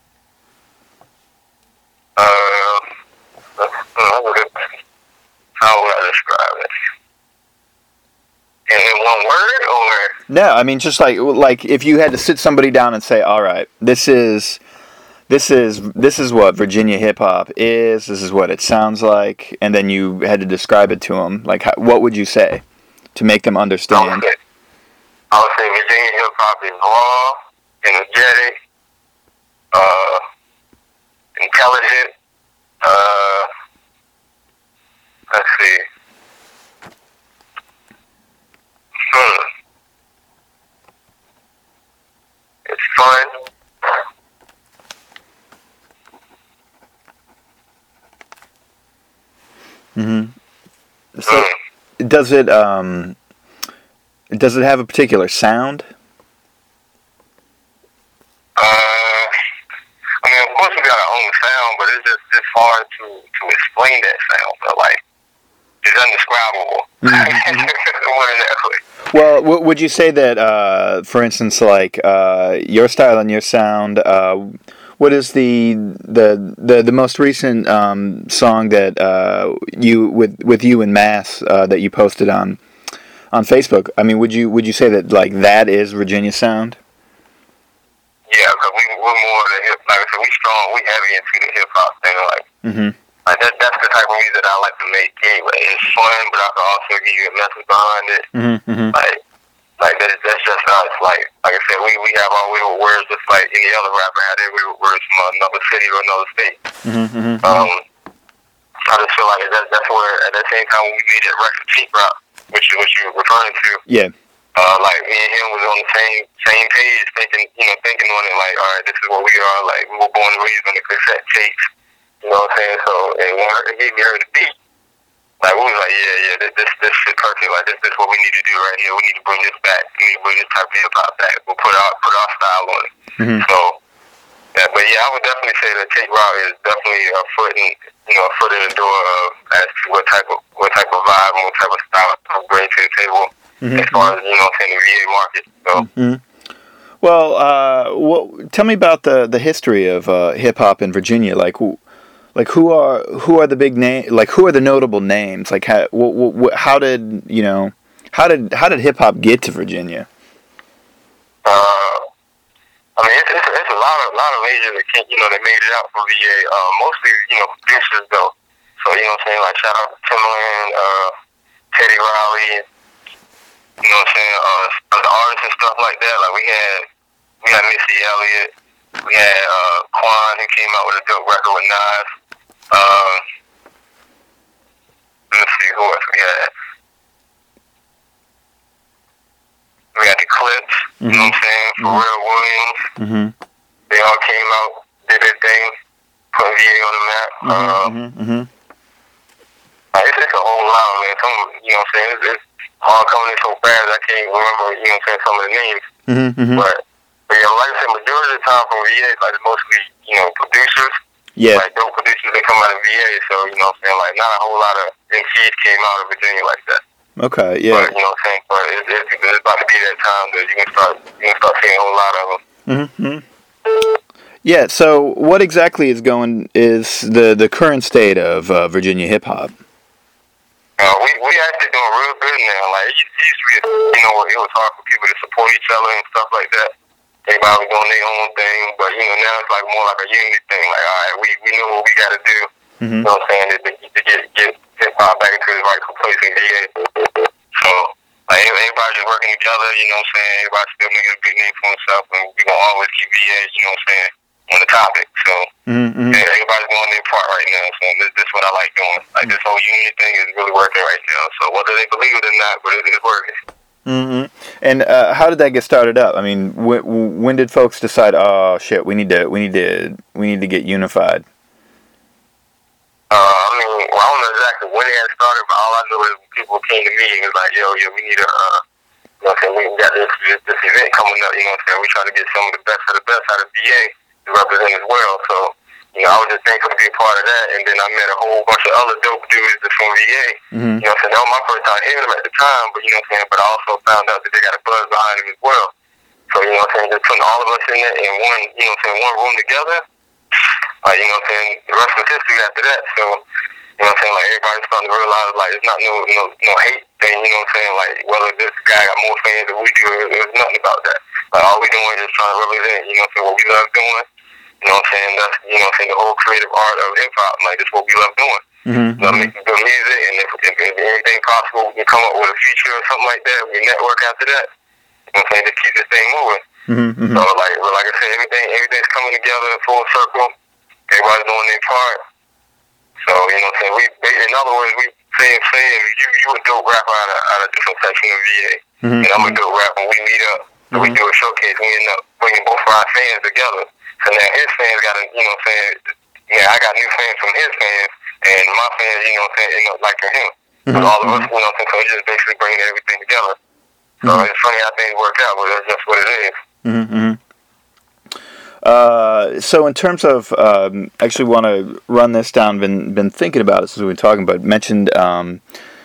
Uh, that's, that's a good thing. How would I describe it? In, in one word, or? No, I mean just like like if you had to sit somebody down and say, "All right, this is this is this is what Virginia hip hop is. This is what it sounds like," and then you had to describe it to them, like how, what would you say to make them I would understand? say, I would say Virginia hip hop is raw, energetic, uh, intelligent. Uh, let's see. Hmm. It's fun. Mm-hmm. So Mm. does it um does it have a particular sound? Uh, I mean, of course we got our own sound, but it's just it's hard to to explain that sound. But like, it's indescribable. Mm-hmm. Put it that way. Well, w- would you say that, uh, for instance, like uh, your style and your sound? Uh, what is the the the, the most recent um, song that uh, you with with you and Mass uh, that you posted on on Facebook? I mean, would you would you say that like that is Virginia sound? Yeah, because we we're more of the hip. Like I said, we strong, we heavy into the hip hop thing. Like, Mm-hmm. like that, that's the type of music that I like to make. Anyway, it's fun, but I can also give you a message behind it. Mm-hmm. Like, like that, that's just us. Like, like I said, we we have our weird words, just like any other rapper had their weird words from another city or another state. Mm-hmm. Um, I just feel like that, that's where at the same time when we made that record, Cheap Rock, which is what you're referring to. Yeah. Uh, like me and him was on the same same page, thinking, you know, thinking on it. Like, all right, this is what we are. Like, we were born and raised on the cassette tapes. You know what I'm saying? So, and when he gave me heard the beat, like we was like, yeah, yeah, this this this shit perfect. Like, this this is what we need to do right here. We need to bring this back. We need to bring this type of hip hop back. We'll put our put our style on it. Mm-hmm. So, yeah, but yeah, I would definitely say that Tate Rock is definitely a foot in, you know, a foot in the door of as to what type of what type of vibe and what type of style I'm bringing to the table. Mm-hmm. As far as, you know, saying the V A market. So, Mm-hmm. Well, uh, what, tell me about the, the history of uh, hip hop in Virginia. Like, who, like who are who are the big name? Like, who are the notable names? Like, how, wh- wh- how did you know? How did how did hip hop get to Virginia? uh, I mean, it's, it's, it's a lot of lot of majors that can't, you know, that made it out from V A. Uh, mostly, you know, producers though. So, you know what I'm saying? Like, shout out to Timbaland, uh, Teddy Riley, you know what I'm saying? Uh, the artists and stuff like that. Like, we had we had Missy Elliott, we had uh, Quan who came out with a dope record with Nas. Uh, who else we had? We had the Clips, mm-hmm. you know what I'm saying? Pharrell mm-hmm. Williams. Mm-hmm. They all came out, did their thing, put V A on the map. Mm-hmm. Uh, mm-hmm. Like, it's just a whole lot, man. Some, you know what I'm saying? It's, it's all coming in so fast, I can't remember, you know what I'm saying, some of the names. Mm-hmm. Mm-hmm. But, but, yeah, like I said, majority of the time from V A, like, mostly, you know, producers. Yeah. Like, dope producers that come out of V A, so, you know what I'm saying? Like, not a whole lot of M Cs came out of Virginia like that. Okay, yeah. But, you know what I'm saying? But it, it, it's about to be that time that you can start, you can start seeing a whole lot of them. Mm-hmm. Yeah, so what exactly is going, is the, the current state of uh, Virginia hip-hop? Uh, we, we actually doing real good now. Like, it used to be, you know, it was hard for people to support each other and stuff like that. Everybody was doing their own thing, but, you know, now it's like more like a unity thing. Like, all right, we, we know what we got to do, mm-hmm. you know what I'm saying, to, to get, get hip-hop back into its rightful place in V A. So, like, everybody just working together, you know what I'm saying, everybody still making a big name for himself, and we going to always keep V A, you know what I'm saying, on the topic. So, mm-hmm. yeah, everybody's doing their part right now, so this, this is what I like doing. Like, this whole unity thing is really working right now. So, whether they believe it or not, but it, it's working. Mm-hmm. And uh, how did that get started up? I mean, wh- when did folks decide, oh shit, we need to, we need to, we need to get unified? Uh, I mean, well, I don't know exactly when it had started, but all I know is people came to me and was like, yo, yo, we need a, uh, you know what I'm saying, we got this, this, this event coming up, you know what I'm saying, we trying to get some of the best of the best out of V A to represent as well. So, you know, I was just thankful to be a part of that, and then I met a whole bunch of other dope dudes that's from V A. Mm-hmm. You know what I'm saying? That was my first time hearing them at the time, but you know what I'm saying? But I also found out that they got a buzz behind them as well. So, you know what I'm saying? Just putting all of us in there in one, you know what I'm saying, one room together, like, you know what I'm saying? The rest was history after that. So, you know what I'm saying? Like, everybody's starting to realize, like, it's not no, no, no hate thing, you know what I'm saying? Like, whether this guy got more fans than we do, there's nothing about that. Like, all we doing is trying to represent, you know what I'm saying, what we love doing. You know what I'm saying? That's, you know what I'm saying, the whole creative art of hip-hop. Like, that's what we love doing. Mm-hmm. You know, making good music, and if, if, if anything possible, we can come up with a feature or something like that. We network after that. You know what I'm saying? Just keep this thing moving. Mm-hmm. So, like, like I said, everything, everything's coming together in full circle. Everybody's doing their part. So, you know what I'm saying? We, in other words, we say, say you, you a dope rapper out of, out of different section of V A, mm-hmm. and I'm a dope rapper. We meet up, so mm-hmm. we do a showcase. We end up bringing both of our fans together. So now his fans got, a, you know what I'm saying? Yeah, I got new fans from his fans, and my fans, you know what I'm saying, end up liking him. Mm-hmm. So all of us, you know what I'm saying? So it's just basically bringing everything together. So mm-hmm. it's funny how things work out, but that's just what it is. Mm-hmm. Uh, so in terms of, um, actually want to run this down, been been thinking about it since we've been talking about it, mentioned um,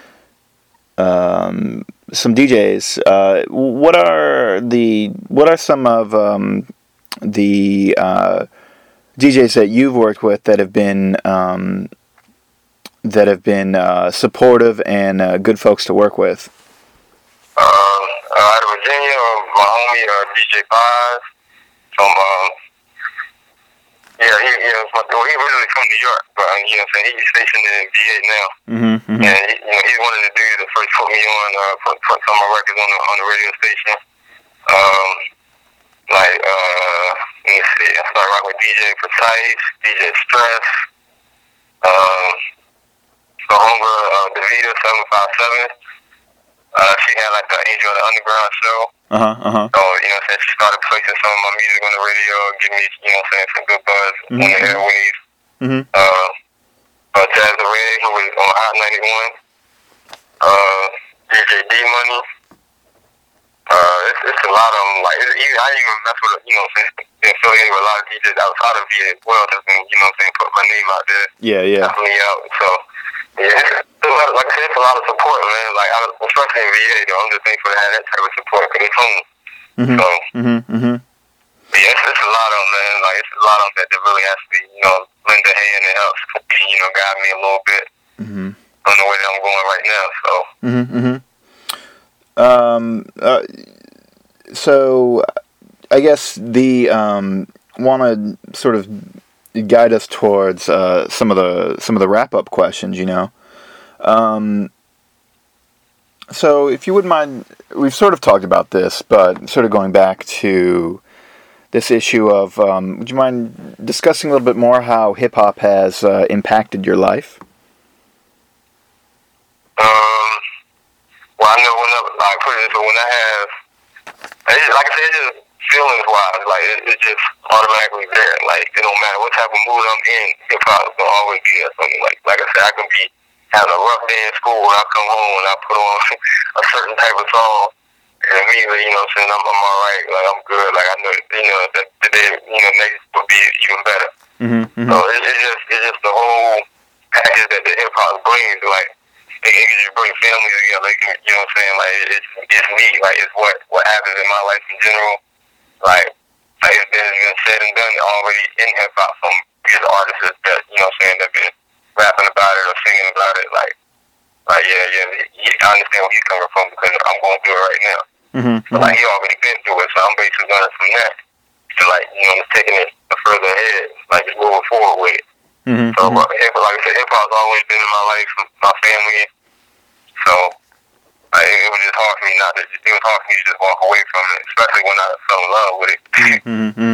um, some D Js. Uh, what are the, what are some of um, the uh, D Js that you've worked with that have been, um, that have been uh, supportive and uh, good folks to work with? Um, uh, out of Virginia, my homie uh, D J Paz from, um, yeah, he, you know, well, he originally from New York, but, um, you know what I'm saying, he's stationed in V A now. Mm-hmm, mm-hmm. And, he, you know, he's one of the dudes that first put me on, uh, put, put some of my records on the, on the radio station. Um, like, uh, let me see, I started rocking with D J Precise, D J Stress, um, the homegirl, uh, Davida seven five seven. Uh, she had like the Angel of the Underground show. Uh-huh, uh-huh. So, you know what I'm saying, she started placing some of my music on the radio, giving me, you know what I'm saying, some good buzz mm-hmm. on the airwaves. Mm-hmm. Uh, uh, Jazz the Red, who was on Hot ninety-one. Uh, D J D-Money. Uh, it's, it's a lot of them. Like, it's, I even mess with, you know what I'm saying, been affiliated with a lot of D Js outside of V A as well, just been, you know what I'm saying, put my name out there. Yeah, yeah. Helping me out, so... Yeah, it's a lot of, like I said, it's a lot of support, man. Like, I, especially in V A, though, I'm just thankful to have that type of support because it's home. Mm-hmm. So, mm-hmm. Mm-hmm. Yeah, it's, it's a lot of them, man. Like, it's a lot of them that, that really actually, you know, lend a hand and help, you know, guide me a little bit mm-hmm. on the way that I'm going right now. So, mm-hmm. Mm-hmm. Um, uh, so I guess the um, want to sort of guide us towards uh, some of the some of the wrap up questions, you know. Um, so, if you wouldn't mind, we've sort of talked about this, but sort of going back to this issue of, um, would you mind discussing a little bit more how hip hop has uh, impacted your life? Um, I know when I, like, put it this way, when I have, it's just, like I said, it's just feelings wise, like it, it's just automatically there. Like it don't matter what type of mood I'm in, hip hop is gonna always be there for me. Like like I said, I can be having a rough day in school when I come home and I put on a certain type of song, and immediately, you know what I'm saying, I'm, I'm all right, like I'm good, like I know, you know, that the day, you know, next will be even better. Mm-hmm, mm-hmm. So it, it's just it's just the whole package that the hip hop brings, like. It, it can just bring families together, like, you know what I'm saying? Like, it's, it's me, like, it's what, what happens in my life in general. Like, like it's been, it's been said and done already in hip-hop from these artists that, you know what I'm saying, that been rapping about it or singing about it. Like, like yeah, yeah, he, I understand where he's coming from because I'm going through it right now. Mm-hmm, so, like, he already been through it, so I'm basically learning from that to, like, you know, just taking it further ahead, like, just moving forward with it. Mm-hmm, so, mm-hmm. But, like I said, hip-hop's always been in my life, my family. So, like, it was just hard for me not to, it was hard for me to just walk away from it, especially when I fell in love with it. Mm-hmm.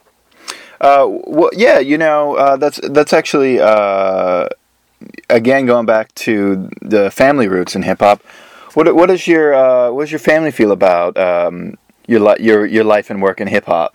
Uh, well, yeah, you know, uh, that's that's actually, uh, again, going back to the family roots in hip-hop, what what is your, uh, what does your family feel about um, your, li- your, your life and work in hip-hop?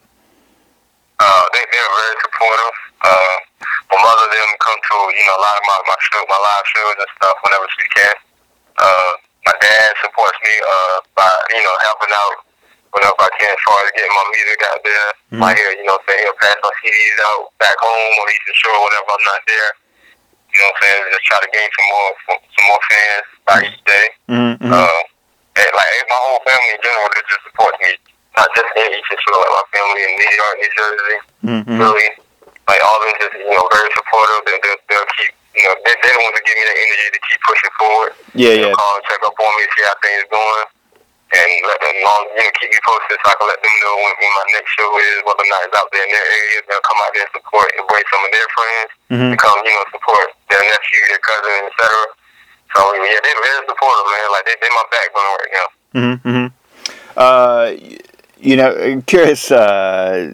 Uh, they, they're very supportive. Uh, my mother, them come to, you know, a lot of my, my, show, my live shows and stuff whenever she can. Uh, my dad supports me uh, by, you know, helping out whenever I can as far as getting my music out there. Mm-hmm. Like, you know, saying he'll pass my C Ds out back home or Eastern Shore whenever I'm not there. You know what I'm saying? Just try to gain some more some more fans by mm-hmm. each day. Mm-hmm. Uh, and, like, my whole family in general, they just support me. Not just in Eastern Shore, like my family in New York, New Jersey, mm-hmm. Philly. Like, all of them just, you know, very supportive. They, they'll, they'll keep, you know, they, they're the ones that give me the energy to keep pushing forward. Yeah, They'll yeah. call and check up on me, see how things going, and let them long, you know, keep me posted so I can let them know when, when my next show is, whether or not it's out there in their area. They'll come out there and support and bring some of their friends mm-hmm. to come, you know, support their nephew, their cousin, et cetera. So, yeah, they're very supportive, man. Like, they, they're my backbone right now. Mm-hmm. Uh, you know, curious, uh,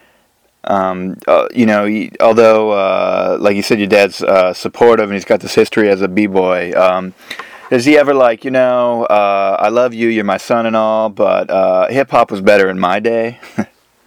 Um, uh, you know, he, although, uh, like you said, your dad's uh, supportive and he's got this history as a b-boy, um, does he ever like, you know, uh, I love you, you're my son and all, but uh, hip-hop was better in my day? I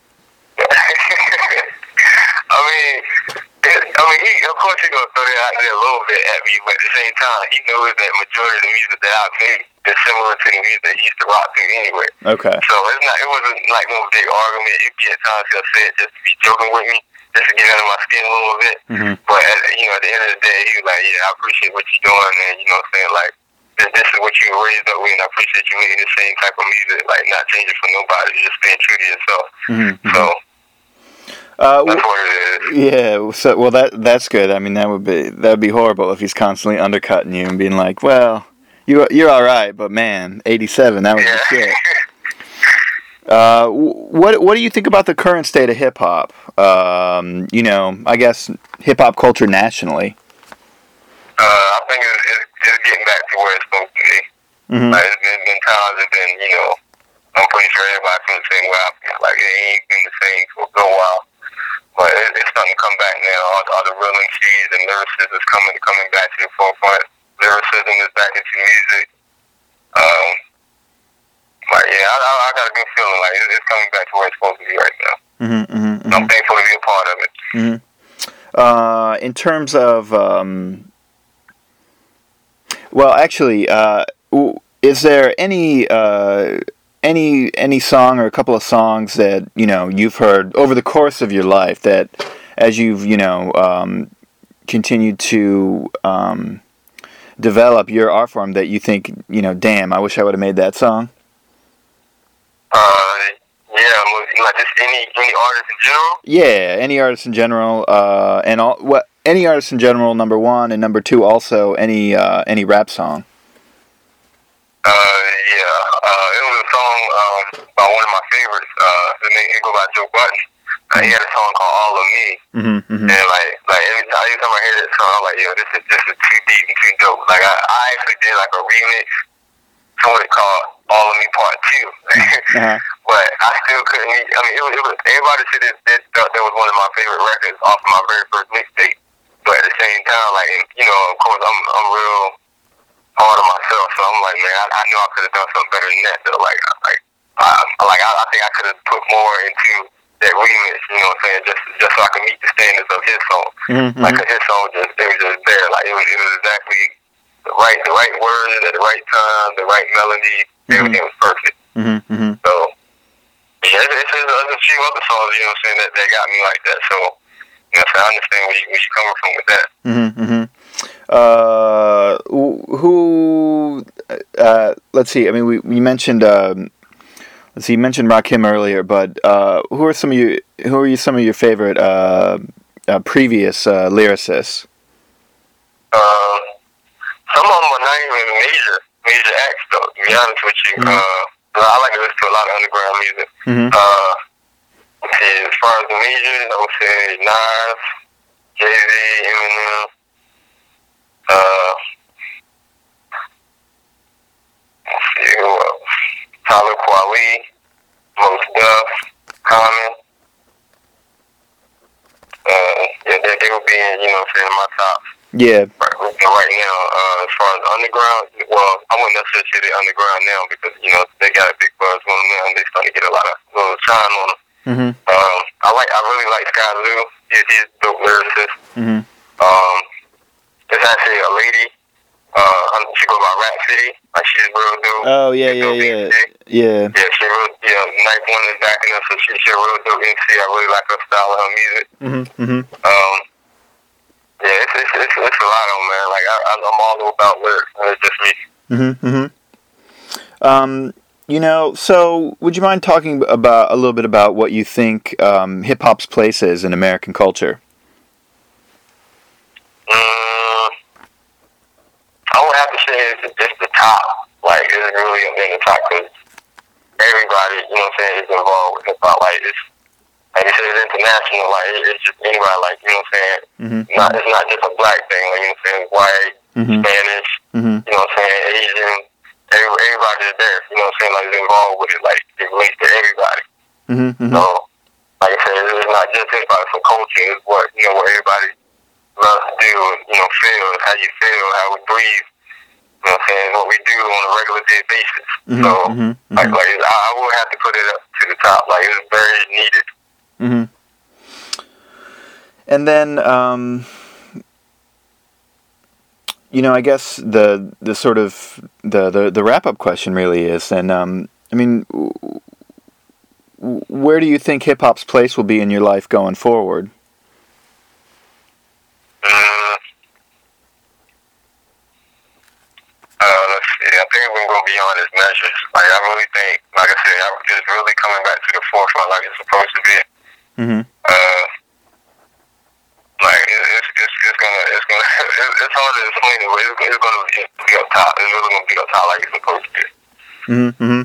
mean, it, I mean, he, of course he's going to throw that out there a little bit at me, but at the same time, he knows that majority of the music that I make is similar to the music that he used to rock to anyway. Okay. So it's not, it wasn't like no big argument. It'd be at times he'll say it just to be joking with me, just to get under my skin a little bit. Mm-hmm. But, at, you know, at the end of the day, he was like, yeah, I appreciate what you're doing, and, you know what I'm saying, like, this, this is what you were raised up with, and I appreciate you making the same type of music, like, not changing for nobody, just being true to yourself. Mm-hmm. So, Uh, that's what it is. Yeah, so well that that's good. I mean, that would be that would be horrible if he's constantly undercutting you and being like, "Well, you you're all right, but man, eighty-seven, that was yeah. the shit." Uh, what what do you think about the current state of hip hop? Um, you know, I guess hip hop culture nationally. Uh, I think it's, it's, it's getting back to where it's supposed to be. Mm-hmm. Like, it's been, been times it's been, you know, I'm pretty sure everybody feels the same way I feel. Like, it ain't been the same for a good while. But it, it's starting to come back now. All, all the real M Cs and lyricism is coming coming back to the forefront. Lyricism is back into music. Um, but yeah, I, I, I got a good feeling like it, it's coming back to where it's supposed to be right now. Mm-hmm, mm-hmm, mm-hmm. I'm thankful to be a part of it. Mm-hmm. Uh, in terms of, um, well, actually, uh, is there any? Uh, Any any song or a couple of songs that, you know, you've heard over the course of your life that, as you've, you know, um, continued to um, develop your art form, that you think, you know, damn, I wish I would have made that song? Uh, yeah, like just any any artist in general. Yeah, any artist in general, uh, and all what any artist in general. Number one, and number two, also any uh, any rap song. Uh, yeah, uh, it was a song um, by one of my favorites. Uh, his name, he goes by Joe Budden. Uh, he had a song called All of Me. Mm-hmm, mm-hmm. And like, like every time, every time I hear that song, I'm like, yo, this is this is too deep and too dope. Like, I, I actually did like a remix to what it called All of Me Part Two. uh-huh. But I still couldn't. I mean, it was, it was everybody said that that thought that was one of my favorite records off of my very first mixtape. But at the same time, like, you know, of course, I'm I'm real. hard on myself. So I'm like, man, I, I knew I could have done something better than that. Though, like, I, like, I, like I, I think I could have put more into that remix. You know what I'm saying? Just, just so I could meet the standards of his song. Mm-hmm. Like, 'cause his song just, it was just there. Like, it was, it was exactly the right, the right words at the right time, the right melody. Mm-hmm. Everything was perfect. Mm-hmm. Mm-hmm. So, yeah, it's, it's, it's a few other songs, you know what I'm saying, that, that got me like that. So, you know, so I understand where, you, where you're coming from with that. Mm-hmm. Mm-hmm. Uh, who? Uh, let's see. I mean, we you mentioned. Um, let's see. You mentioned Rakim earlier, but uh, who are some of you? Who are you? Some of your favorite uh, uh, previous uh, lyricists? Um, some of them are not even major major acts, though. To be honest with you, mm-hmm. uh, I like to listen to a lot of underground music. Mm-hmm. Uh, let's see, as far as the majors, I would say Nas, Jay-Z, Eminem. Uh, let's see who else. Talib Kweli, Mos Def, Common. Uh, yeah, they, they would be in, you know what I'm saying, my top. Yeah. Right, right now, uh, as far as underground, well, I wouldn't necessarily say they're underground now because, you know, they got a big buzz on them now and they starting to get a lot of little shine on them. Mm-hmm. Um, I like, I really like Sky Zoo. He's, he's a dope lyricist. Mm-hmm. Um, there's actually a lady. Uh, she goes by Rap City. Like, she's real dope. Oh, yeah, yeah, yeah. Yeah. Yeah, she real, you know, Night One is backing up, so she, she's a real dope M C. I really like her style of her music. Mm-hmm. Mm-hmm. Um, yeah, it's, it's, it's, it's a lot of them, man. Like, I, I'm all about lyrics, and it's just me. Mm-hmm. Mm-hmm. Um, you know, so would you mind talking about a little bit about what you think um, hip-hop's place is in American culture? Mm, I would have to say it's just the top. Like, it's really up in the top because everybody, you know what I'm saying, is involved with hip-hop. Like, it's, like you said, it's international. Like, it's just anybody, like, you know what I'm saying? Mm-hmm. Not, it's not just a black thing. Like, you know what I'm saying? White, mm-hmm. Spanish, mm-hmm. you know what I'm saying? Asian. Every, everybody's there. You know what I'm saying? Like, it's involved with it. Like, it relates to everybody. Mm-hmm. Mm-hmm. So, like I said, it's not just hip-hop. It's a culture. It's what, you know, what everybody loves to do, you know, feel, how you feel, how we breathe. You know what I'm saying? What we do on a regular day basis. Mm-hmm, so, mm-hmm, like, mm-hmm. like I, I would have to put it up to the top. Like, it's very needed. Mm-hmm. And then, um, you know, I guess the the sort of the, the, the wrap up question really is, and um, I mean, where do you think hip hop's place will be in your life going forward? Mm. Uh, let's see. I think we're going beyond its measures. Like, I really think, like I said, it's really coming back to the forefront like it's supposed to be. Mm-hmm. Uh, like, it, it's, it's, it's gonna, it's gonna, it's hard to explain it, but it's, it's gonna be up top. It's really gonna be up top like it's supposed to be. Mm-hmm.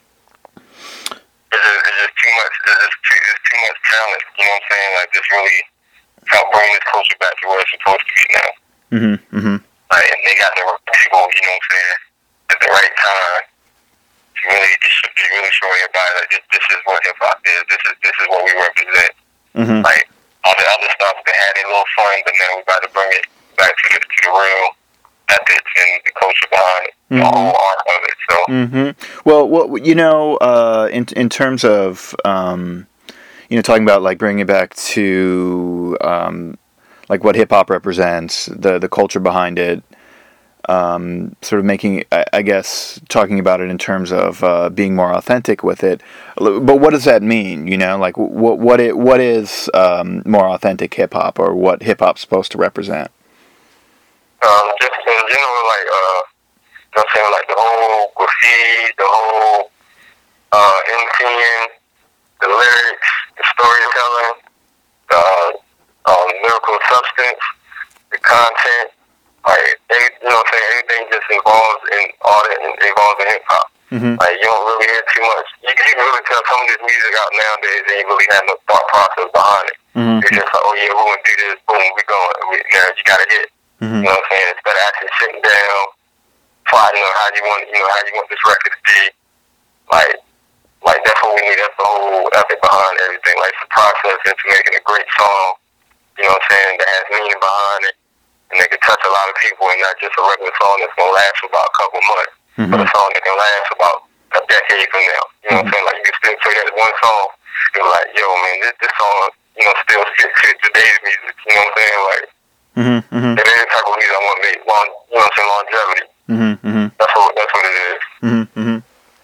It's just, it's just too much, it's just too, it's too much talent, you know what I'm saying? Like, just really help bring this culture back to where it's supposed to be now. Mm-hmm. Mm-hmm. Like, and they got the right people, you know what I'm saying, at the right time. To really, it should be really showing everybody that this, this is what hip hop is. This is this is what we represent. Mm-hmm. Like, all the other stuff, they had a little fun, but now we got to bring it back to the to the real ethics and the culture behind it, mm-hmm. the whole art of it. So, mm-hmm. well, what you know, uh, in in terms of um, you know, talking about like bringing it back to um. like what hip hop represents, the the culture behind it, um, sort of making, I, I guess, talking about it in terms of uh, being more authentic with it. But what does that mean? You know, like what what it what is um, more authentic hip hop, or what hip hop's supposed to represent? Um, just in general, like uh, you know, what I'm saying, like the whole graffiti, the whole uh, MCing, the lyrics, the storytelling, the Um, lyrical substance, the content, like, every, you know what I'm saying, everything just involves in all that, involves in hip-hop. Mm-hmm. Like, you don't really hear too much. You, you can really tell some of this music out nowadays, they ain't really have no thought process behind it. Mm-hmm. It's just like, oh yeah, we're going to do this, boom, we going. We, you know, you got to hit. Mm-hmm. You know what I'm saying? Instead of actually sitting down, plotting on how you want, you know, how you want this record to be. Like, like that's what we need. That's the whole ethic behind everything. Like, it's the process into making a great song. You know what I'm saying, that has meaning behind it, and they can touch a lot lot of people, and not just a regular song that's gonna last for about a couple months, Mm-hmm. but a song that can last about a decade from now. You know what I'm saying? Like you can still play that one song, you're like, yo, man, this this song, you know, still fits fit today's music. You know what I'm saying? Like, mm-hmm. Mm-hmm. that is the type of music I want to make. Long, you know what I'm saying? Longevity. Mm-hmm. Mm-hmm. That's what that's what it is. Mm-hmm. Mm-hmm.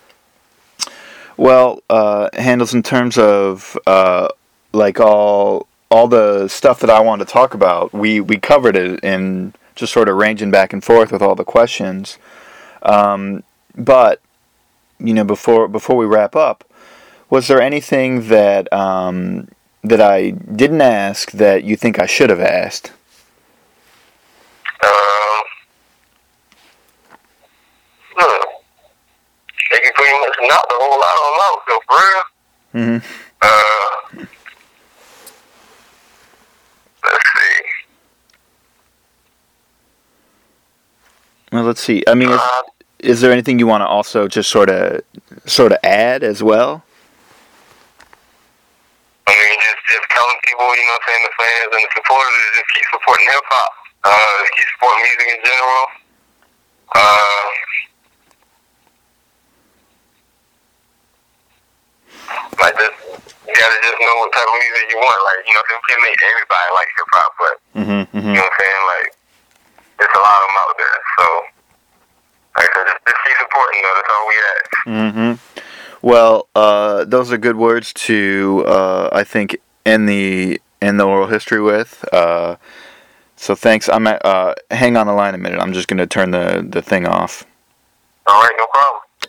Well, uh, Handles, in terms of uh, like all all the stuff that I wanted to talk about, we, we covered it in just sort of ranging back and forth with all the questions. Um, but you know, before before we wrap up, was there anything that um, that I didn't ask that you think I should have asked? Um, look, they can pretty much knock the whole lot on out, though, for real. Mm-hmm. Uh, let's see. Well, let's see. I mean, is, Uh, is there anything you want to also just sort of sort of add as well? I mean, just, just telling people, you know what I'm saying, the fans and the supporters, just keep supporting hip-hop. Uh, just keep supporting music in general. Uh, like, just, you gotta just know what type of music you want. Like, you know, we can't make everybody like hip-hop, but, Mm-hmm. Mm-hmm. you know what I'm saying, like, there's a lot of them out there, so, like I said, just, just keep supporting them, that's all we ask. Mm-hmm. Well, uh, those are good words to, uh, I think, end the end the oral history with. Uh, so thanks. I'm at, uh, hang on the line a minute. I'm just going to turn the, the thing off. All right, no problem.